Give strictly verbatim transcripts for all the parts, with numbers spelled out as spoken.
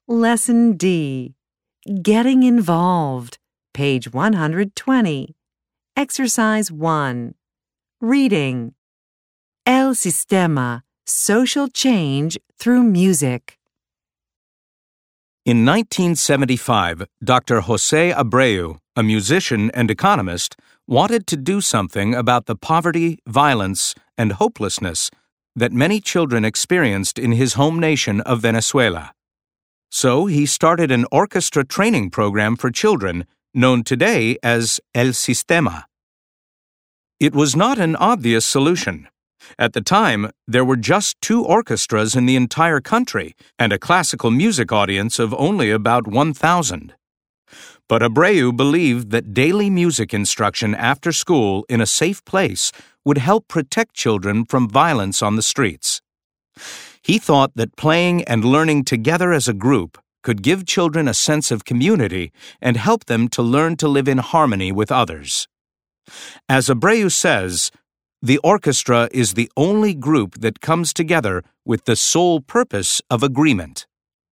Lesson D. Getting Involved. Page one hundred twenty. Exercise one. Reading. El Sistema. Social Change Through Music. In nineteen seventy-five, Doctor José Abreu, a musician and economist, wanted to do something about the poverty, violence, and hopelessness that many children experienced in his home nation of Venezuela. So he started an orchestra training program for children known today as El Sistema. It was not an obvious solution. At the time, there were just two orchestras in the entire country and a classical music audience of only about one thousand. But Abreu believed that daily music instruction after school in a safe place would help protect children from violence on the streets. He thought that playing and learning together as a group could give children a sense of community and help them to learn to live in harmony with others. As Abreu says, the orchestra is the only group that comes together with the sole purpose of agreement.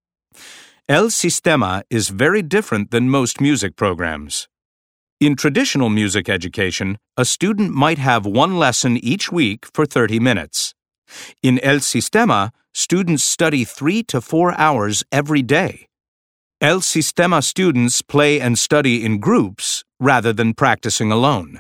El Sistema is very different than most music programs. In traditional music education, a student might have one lesson each week for thirty minutes. In El Sistema, students study three to four hours every day. El Sistema students play and study in groups rather than practicing alone.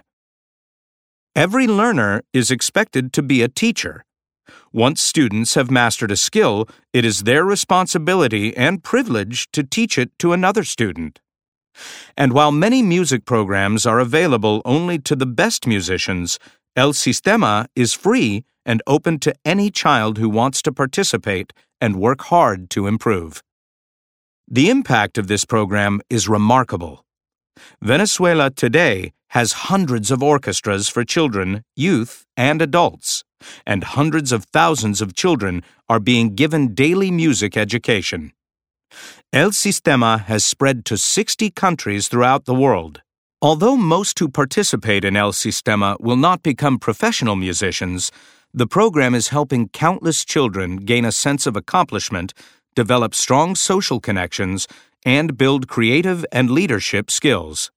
Every learner is expected to be a teacher. Once students have mastered a skill, it is their responsibility and privilege to teach it to another student. And while many music programs are available only to the best musicians, El Sistema is free and open to any child who wants to participate and work hard to improve. The impact of this program is remarkable. Venezuela today has hundreds of orchestras for children, youth, and adults, and hundreds of thousands of children are being given daily music education. El Sistema has spread to sixty countries throughout the world. Although most who participate in El Sistema will not become professional musicians, the program is helping countless children gain a sense of accomplishment, develop strong social connections, and build creative and leadership skills.